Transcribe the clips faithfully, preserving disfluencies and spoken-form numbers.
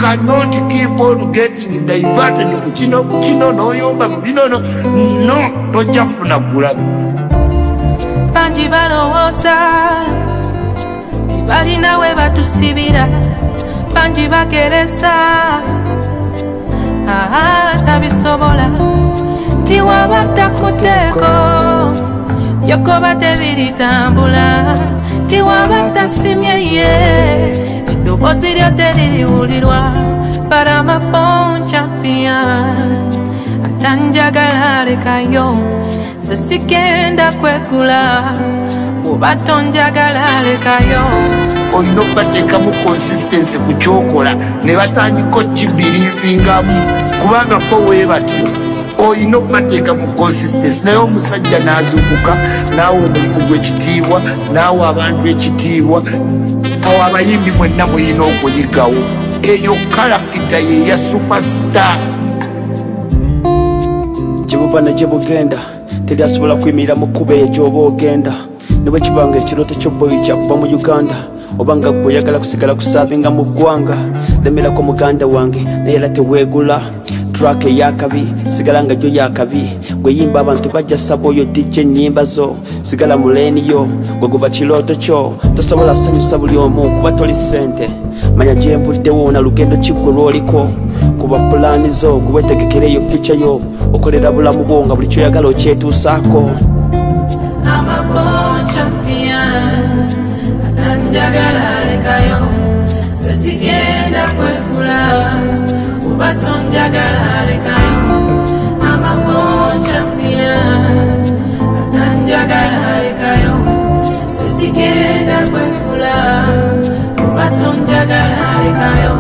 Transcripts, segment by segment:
cannot keep on getting diverted ku kino ku kino n'oyomba mu bino no no tojja kufuna gulabi. Bangi balowooza tibalina we batusibira, bangi bageresa aha tabisobola, tiwaba takuteeko yokoba tebiritambula, tiwaba tasimye ye eddoboozi lyo teririwulirwa. But I'm a born champion, atanjagala lekayo nze sigenda kwekula oba tonjagala lekayo. Olina okubateekamu consistency ku kyokola ne batandika okibiriivingamu kubanga bo wee batyo. Olina okubateekamu consistency naye omusajja n'azuukuka naawe omulimu gw'ekitiibwa naawe abantu ekitiibwa awo abayimbi mwenna muyina okuyigawo. Eyo kalakita ye ya superstar. Gyebuva ne gye bugenda teri asobola kuyimirira mu kkuba eyo gy'oba ogenda. Ne bwe kibanga ekirooto ky'obboyi kya kuva mu Uganda obanga gwe oyagala kusigala kusaabinga mu ggwanga, lemerako muganda wange naye era teweegula. Track eyakabi sigala nga gyo yakabi, gwe yimba abantu bajja saba oyo D J ennyimba zo, sigala mu leeni yo gwe guba kirooto kyo. Tosobola sanyusa buli omu kuba toli ssente, manya gye nvuddewo na lugendo kiggwe lw'oliko. Kuba pulaani zo gwe weetegekera eyo ficha yo, okolera bulamu bwo nga buli kyoyagala okyetuusaako. I'm a born champion, atanjagala lekayo nze sigenda kwekula oba tonjagala lekayo. I'm a born champion, atanjagala lekayo nze sigenda kwekula oba tonjagala lekayo.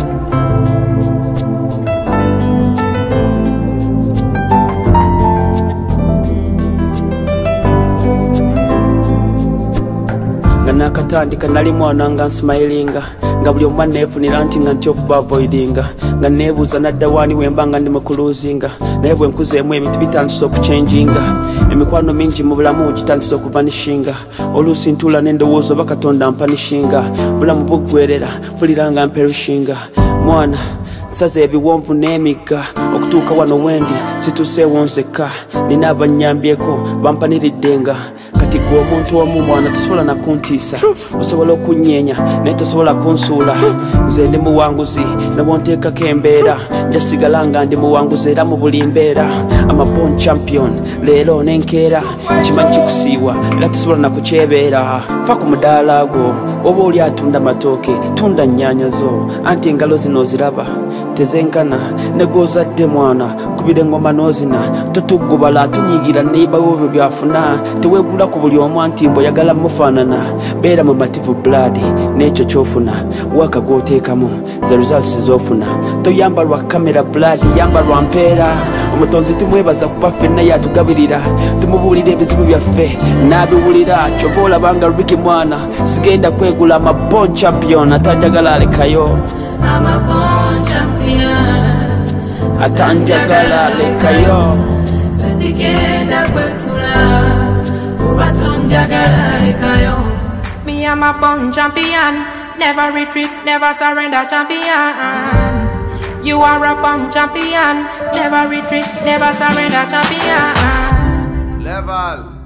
Nakatandika nali mwana nga nsmilinga nga buli omwana neefunira nti nga ntya okuba avoidinga, nga neebuuza nadda waani wemba nga ndi mu kuluuzinga. Naye bwe nkuzeemu ebintu bitandise okuchanginga, emikwano mingi mu bulamu gitandise okuvanishinga. Oluusi ntuula n'endowooza oba Katonda mpanishinga, bulamu buggwerera mpulira nga mperushinga. Mwana nsaze ebiwonvu n'emigga okutuuka wano wendi situuseewo nzekka, nina abanyambyeko bampaniriddenga. Kati gwe omuntu omu mwana tosobola nakuntiisa, osobola okunyeenya naye tosobola kunsuula. Nze ndi muwanguzi ne bwonteekako embeera nja sigala nga ndi muwanguzi era mu buli mbeera. I'm a born champion leero n'enkeera, kimanyi kikusiiwa era tosobola nakukyebeera. Fa ku mudaala gwo oba oli atunda matooke tunda nnyaanya zo, anti engalo zino oziraba tezenkana ne gw'ozadde mwana kubira engoma n'ozina. Totuggubala tunyiigira neibawo ebyo byafuna, teweegula ku buli omu anti mbu oyagala mufaanana. Beera mu mativu blood n'ekyo kyofuna, waka gw'oteekamu ze results z'ofuna. Toyamba lwa kamera blood, yamba lwa mpeera. Omutonzi tumwebaza kuba ffenna yatugabirira, tumubuulira ebizibu byaffe n'abiwulira. Kyova olabanga Ricky mwana sigenda kwegula. I'm a born champion, atanjagala alekayo. I'm a born champion, atanjagala lekayo sisigenda kwekula kuba tonjagala lekayo. Me I'm a born champion, never retreat, never surrender champion. You are a born champion, never retreat, never surrender champion. Level.